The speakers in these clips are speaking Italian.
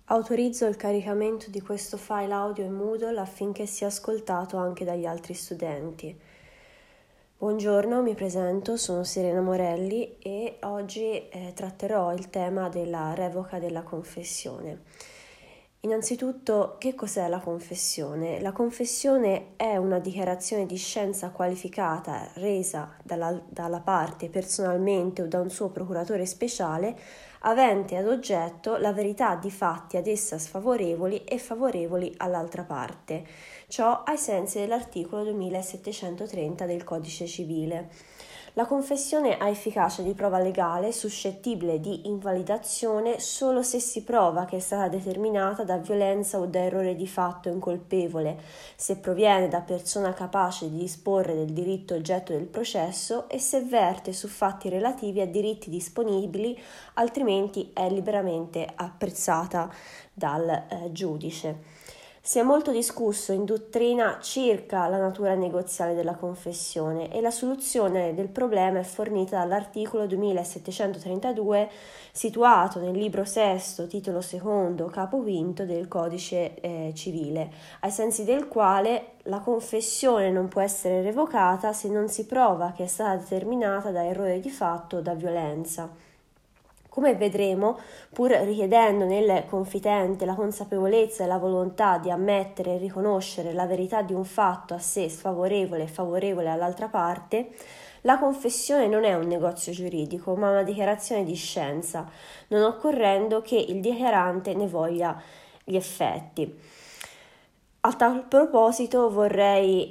Autorizzo il caricamento di questo file audio in Moodle affinché sia ascoltato anche dagli altri studenti. Buongiorno, mi presento, sono Serena Morelli e oggi tratterò il tema della revoca della confessione. Innanzitutto, che cos'è la confessione? La confessione è una dichiarazione di scienza qualificata resa dalla parte personalmente o da un suo procuratore speciale avente ad oggetto la verità di fatti ad essa sfavorevoli e favorevoli all'altra parte, ciò ai sensi dell'articolo 2730 del Codice Civile. La confessione ha efficacia di prova legale suscettibile di invalidazione solo se si prova che è stata determinata da violenza o da errore di fatto incolpevole, se proviene da persona capace di disporre del diritto oggetto del processo e se verte su fatti relativi a diritti disponibili, altrimenti è liberamente apprezzata dal giudice. Si è molto discusso in dottrina circa la natura negoziale della confessione e la soluzione del problema è fornita dall'articolo 2732 situato nel libro sesto, titolo secondo, capo quinto del Codice Civile, ai sensi del quale la confessione non può essere revocata se non si prova che è stata determinata da errore di fatto o da violenza. Come vedremo, pur richiedendo nel confidente la consapevolezza e la volontà di ammettere e riconoscere la verità di un fatto a sé sfavorevole e favorevole all'altra parte, la confessione non è un negozio giuridico, ma una dichiarazione di scienza, non occorrendo che il dichiarante ne voglia gli effetti. A tal proposito vorrei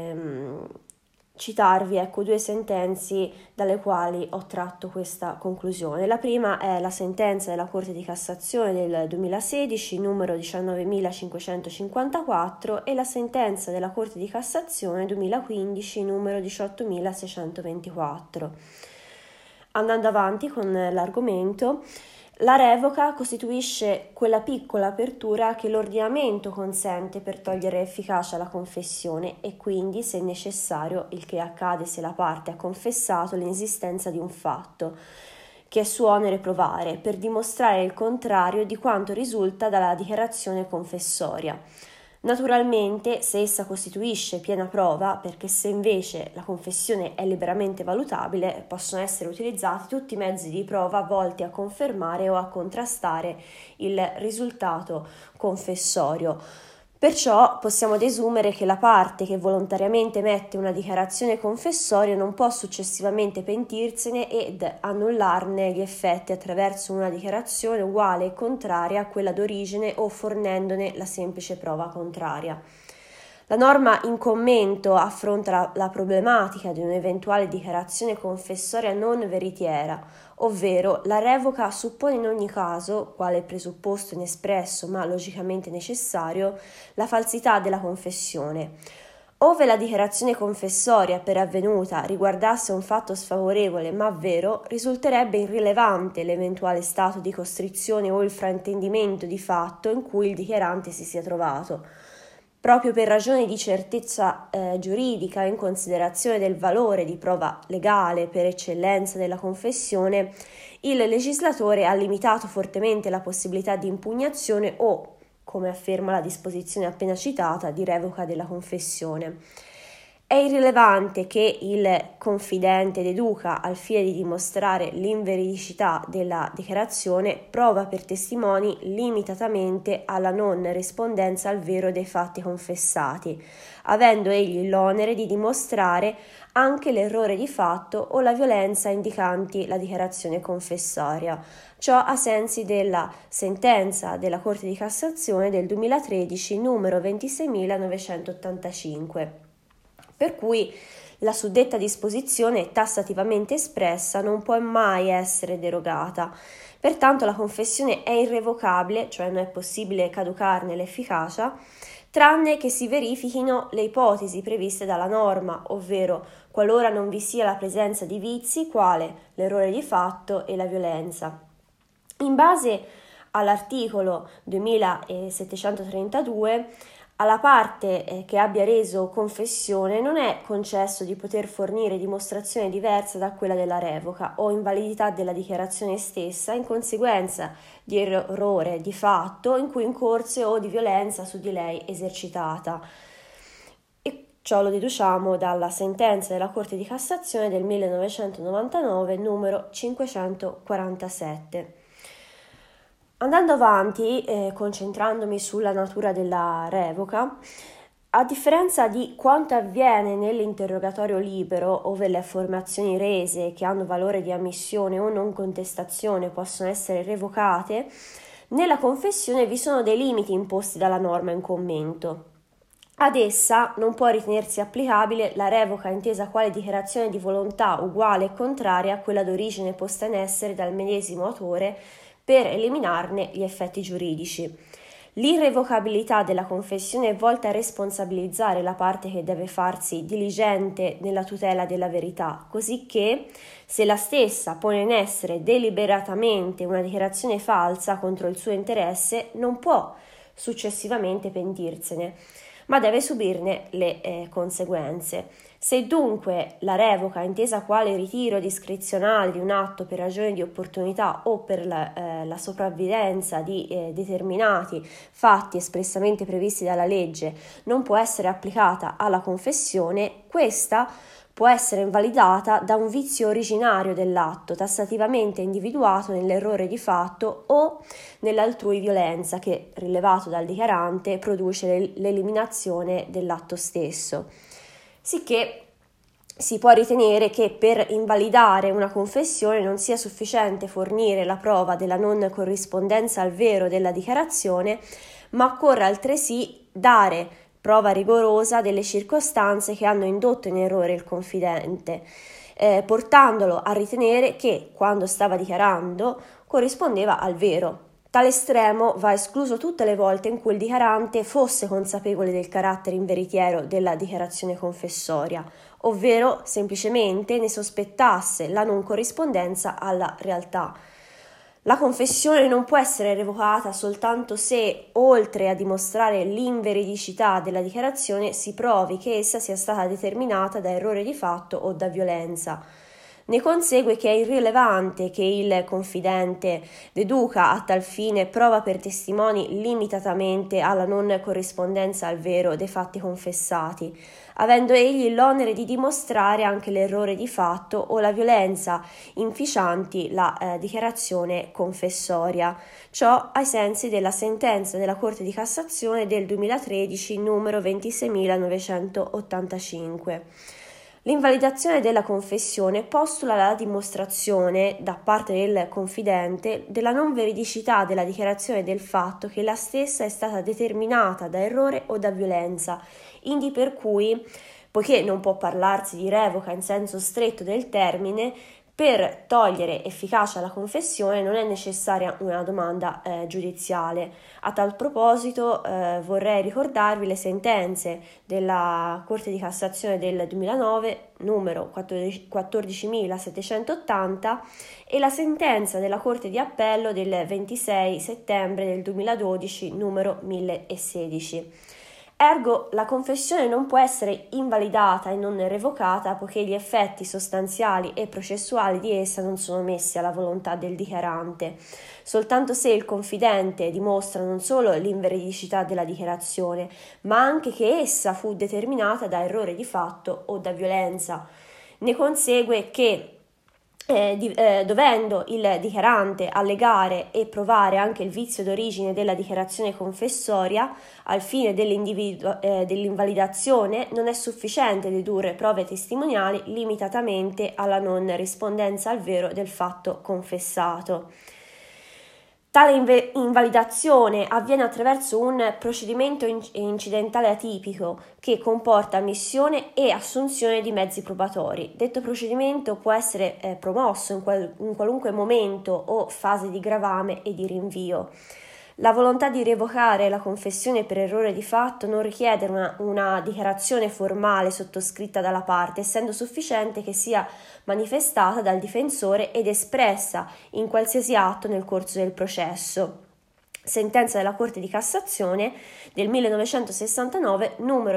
citarvi due sentenze dalle quali ho tratto questa conclusione. La prima è la sentenza della Corte di Cassazione del 2016, numero 19.554, e la sentenza della Corte di Cassazione 2015, numero 18.624. Andando avanti con l'argomento, la revoca costituisce quella piccola apertura che l'ordinamento consente per togliere efficacia alla confessione e quindi, se necessario, il che accade se la parte ha confessato l'inesistenza di un fatto, che è suo onere provare, per dimostrare il contrario di quanto risulta dalla dichiarazione confessoria. Naturalmente, se essa costituisce piena prova, perché se invece la confessione è liberamente valutabile, possono essere utilizzati tutti i mezzi di prova volti a confermare o a contrastare il risultato confessorio. Perciò possiamo desumere che la parte che volontariamente emette una dichiarazione confessoria non può successivamente pentirsene ed annullarne gli effetti attraverso una dichiarazione uguale e contraria a quella d'origine o fornendone la semplice prova contraria. La norma in commento affronta la problematica di un'eventuale dichiarazione confessoria non veritiera, ovvero la revoca suppone in ogni caso, quale presupposto inespresso ma logicamente necessario, la falsità della confessione. Ove la dichiarazione confessoria per avvenuta riguardasse un fatto sfavorevole ma vero, risulterebbe irrilevante l'eventuale stato di costrizione o il fraintendimento di fatto in cui il dichiarante si sia trovato. Proprio per ragioni di certezza giuridica, in considerazione del valore di prova legale per eccellenza della confessione, il legislatore ha limitato fortemente la possibilità di impugnazione o, come afferma la disposizione appena citata, di revoca della confessione. È irrilevante che il confidente deduca, al fine di dimostrare l'inveridicità della dichiarazione, prova per testimoni limitatamente alla non rispondenza al vero dei fatti confessati, avendo egli l'onere di dimostrare anche l'errore di fatto o la violenza indicanti la dichiarazione confessoria. Ciò a sensi della sentenza della Corte di Cassazione del 2013, numero 26.985. Per cui la suddetta disposizione tassativamente espressa non può mai essere derogata. Pertanto la confessione è irrevocabile, cioè non è possibile caducarne l'efficacia, tranne che si verifichino le ipotesi previste dalla norma, ovvero qualora non vi sia la presenza di vizi, quale l'errore di fatto e la violenza. In base all'articolo 2732, Alla parte che abbia reso confessione non è concesso di poter fornire dimostrazione diversa da quella della revoca o invalidità della dichiarazione stessa in conseguenza di errore di fatto in cui incorse o di violenza su di lei esercitata. E ciò lo deduciamo dalla sentenza della Corte di Cassazione del 1999, numero 547. Andando avanti, concentrandomi sulla natura della revoca, a differenza di quanto avviene nell'interrogatorio libero, ove le affermazioni rese che hanno valore di ammissione o non contestazione possono essere revocate, nella confessione vi sono dei limiti imposti dalla norma in commento. Ad essa non può ritenersi applicabile la revoca intesa quale dichiarazione di volontà uguale e contraria a quella d'origine posta in essere dal medesimo autore per eliminarne gli effetti giuridici. L'irrevocabilità della confessione è volta a responsabilizzare la parte che deve farsi diligente nella tutela della verità, così che, se la stessa pone in essere deliberatamente una dichiarazione falsa contro il suo interesse, non può successivamente pentirsene, ma deve subirne le conseguenze. Se dunque la revoca, intesa quale ritiro discrezionale di un atto per ragioni di opportunità o per la sopravvivenza di determinati fatti espressamente previsti dalla legge, non può essere applicata alla confessione, questa può essere invalidata da un vizio originario dell'atto, tassativamente individuato nell'errore di fatto o nell'altrui violenza che, rilevato dal dichiarante, produce l'eliminazione dell'atto stesso. Sicché si può ritenere che per invalidare una confessione non sia sufficiente fornire la prova della non corrispondenza al vero della dichiarazione, ma occorre altresì dare prova rigorosa delle circostanze che hanno indotto in errore il confidente, portandolo a ritenere che, quando stava dichiarando, corrispondeva al vero. Tale estremo va escluso tutte le volte in cui il dichiarante fosse consapevole del carattere inveritiero della dichiarazione confessoria, ovvero semplicemente ne sospettasse la non corrispondenza alla realtà. La confessione non può essere revocata soltanto se, oltre a dimostrare l'inveridicità della dichiarazione, si provi che essa sia stata determinata da errore di fatto o da violenza. Ne consegue che è irrilevante che il confidente deduca a tal fine prova per testimoni limitatamente alla non corrispondenza al vero dei fatti confessati, avendo egli l'onere di dimostrare anche l'errore di fatto o la violenza inficianti la dichiarazione confessoria. Ciò ai sensi della sentenza della Corte di Cassazione del 2013 numero 26.985. L'invalidazione della confessione postula la dimostrazione da parte del confidente della non veridicità della dichiarazione del fatto che la stessa è stata determinata da errore o da violenza, indi per cui, poiché non può parlarsi di revoca in senso stretto del termine, per togliere efficacia alla confessione non è necessaria una domanda giudiziale. A tal proposito vorrei ricordarvi le sentenze della Corte di Cassazione del 2009 numero 14.780 e la sentenza della Corte di Appello del 26 settembre del 2012 numero 1016. Ergo, la confessione non può essere invalidata e non revocata poiché gli effetti sostanziali e processuali di essa non sono messi alla volontà del dichiarante, soltanto se il confidente dimostra non solo l'inveridicità della dichiarazione, ma anche che essa fu determinata da errore di fatto o da violenza. Ne consegue che dovendo il dichiarante allegare e provare anche il vizio d'origine della dichiarazione confessoria al fine dell'invalidazione, non è sufficiente dedurre prove testimoniali limitatamente alla non rispondenza al vero del fatto confessato. Tale invalidazione avviene attraverso un procedimento incidentale atipico che comporta ammissione e assunzione di mezzi probatori. Detto procedimento può essere promosso in qualunque momento o fase di gravame e di rinvio. La volontà di revocare la confessione per errore di fatto non richiede una dichiarazione formale sottoscritta dalla parte, essendo sufficiente che sia manifestata dal difensore ed espressa in qualsiasi atto nel corso del processo. sentenza della Corte di Cassazione del 1969, numero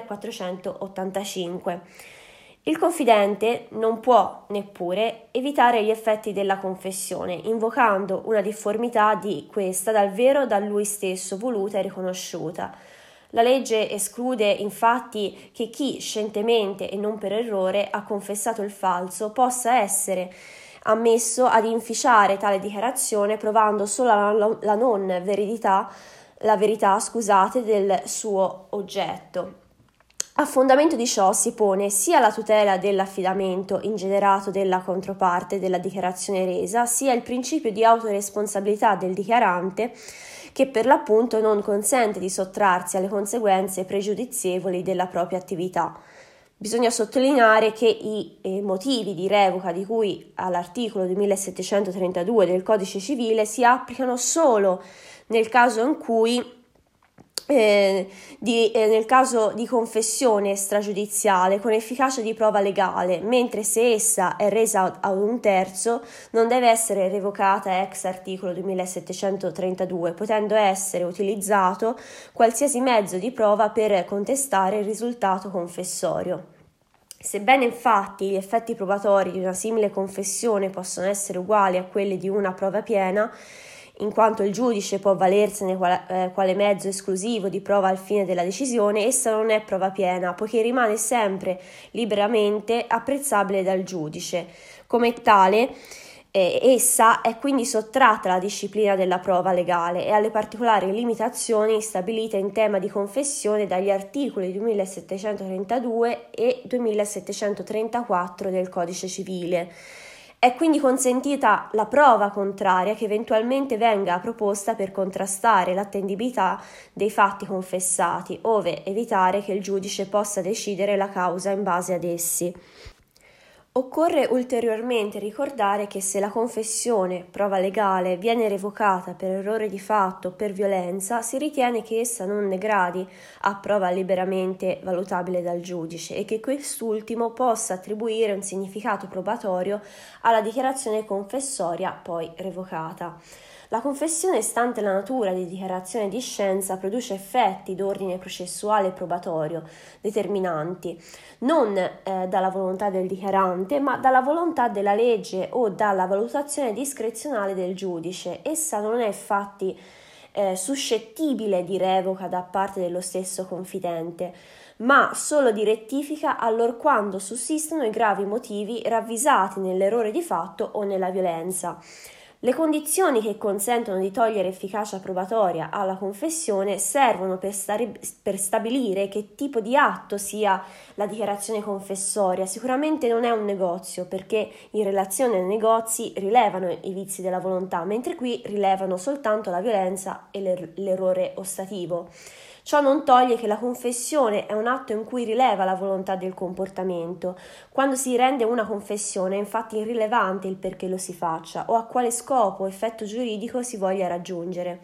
2485. Il confidente non può neppure evitare gli effetti della confessione, invocando una difformità di questa dal vero da lui stesso voluta e riconosciuta. La legge esclude infatti che chi scientemente e non per errore ha confessato il falso possa essere ammesso ad inficiare tale dichiarazione provando solo la non verità, del suo oggetto. A fondamento di ciò si pone sia la tutela dell'affidamento ingenerato della controparte della dichiarazione resa, sia il principio di autoresponsabilità del dichiarante, che per l'appunto non consente di sottrarsi alle conseguenze pregiudizievoli della propria attività. Bisogna sottolineare che i motivi di revoca di cui all'articolo 2732 del Codice Civile si applicano solo nel caso in cui nel caso di confessione extragiudiziale con efficacia di prova legale, mentre se essa è resa ad un terzo non deve essere revocata ex articolo 2732, potendo essere utilizzato qualsiasi mezzo di prova per contestare il risultato confessorio. Sebbene infatti gli effetti probatori di una simile confessione possono essere uguali a quelli di una prova piena, in quanto il giudice può avvalersene quale mezzo esclusivo di prova al fine della decisione, essa non è prova piena, poiché rimane sempre liberamente apprezzabile dal giudice. Come tale, essa è quindi sottratta alla disciplina della prova legale e alle particolari limitazioni stabilite in tema di confessione dagli articoli 2732 e 2734 del Codice Civile. È quindi consentita la prova contraria che eventualmente venga proposta per contrastare l'attendibilità dei fatti confessati, ove evitare che il giudice possa decidere la causa in base ad essi. Occorre ulteriormente ricordare che se la confessione, prova legale, viene revocata per errore di fatto o per violenza, si ritiene che essa non ne gradi a prova liberamente valutabile dal giudice e che quest'ultimo possa attribuire un significato probatorio alla dichiarazione confessoria poi revocata. La confessione, stante la natura di dichiarazione di scienza, produce effetti d'ordine processuale e probatorio determinanti, non dalla volontà del dichiarante, ma dalla volontà della legge o dalla valutazione discrezionale del giudice. Essa non è infatti suscettibile di revoca da parte dello stesso confidente, ma solo di rettifica allorquando sussistono i gravi motivi ravvisati nell'errore di fatto o nella violenza. Le condizioni che consentono di togliere efficacia probatoria alla confessione servono per stabilire che tipo di atto sia la dichiarazione confessoria. Sicuramente non è un negozio, perché in relazione ai negozi rilevano i vizi della volontà, mentre qui rilevano soltanto la violenza e l'errore ostativo. Ciò non toglie che la confessione è un atto in cui rileva la volontà del comportamento. Quando si rende una confessione è infatti irrilevante il perché lo si faccia o a quale scopo o effetto giuridico si voglia raggiungere.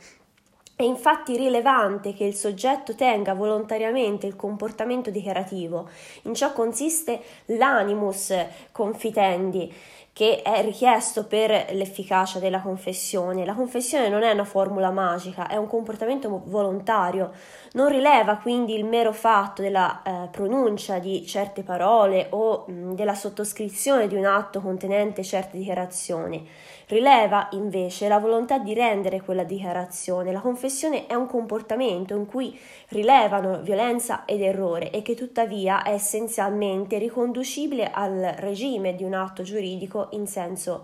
È infatti rilevante che il soggetto tenga volontariamente il comportamento dichiarativo. In ciò consiste l'animus confitendi, che è richiesto per l'efficacia della confessione. La confessione non è una formula magica, è un comportamento volontario. Non rileva quindi il mero fatto della pronuncia di certe parole o della sottoscrizione di un atto contenente certe dichiarazioni. Rileva invece la volontà di rendere quella dichiarazione. La confessione è un comportamento in cui rilevano violenza ed errore e che tuttavia è essenzialmente riconducibile al regime di un atto giuridico in senso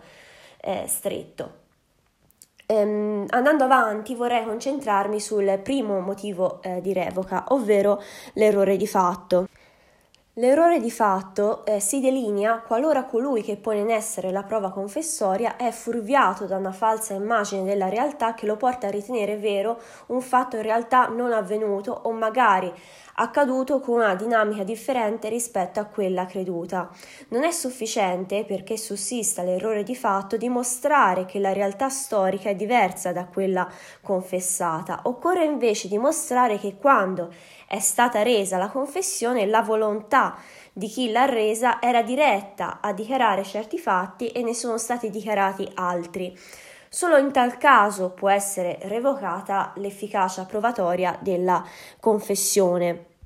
stretto. Andando avanti vorrei concentrarmi sul primo motivo di revoca, ovvero l'errore di fatto. L'errore di fatto si delinea qualora colui che pone in essere la prova confessoria è fuorviato da una falsa immagine della realtà che lo porta a ritenere vero un fatto in realtà non avvenuto o magari accaduto con una dinamica differente rispetto a quella creduta. Non è sufficiente, perché sussista l'errore di fatto, dimostrare che la realtà storica è diversa da quella confessata. Occorre invece dimostrare che quando è stata resa la confessione, la volontà di chi l'ha resa era diretta a dichiarare certi fatti e ne sono stati dichiarati altri. Solo in tal caso può essere revocata l'efficacia provatoria della confessione.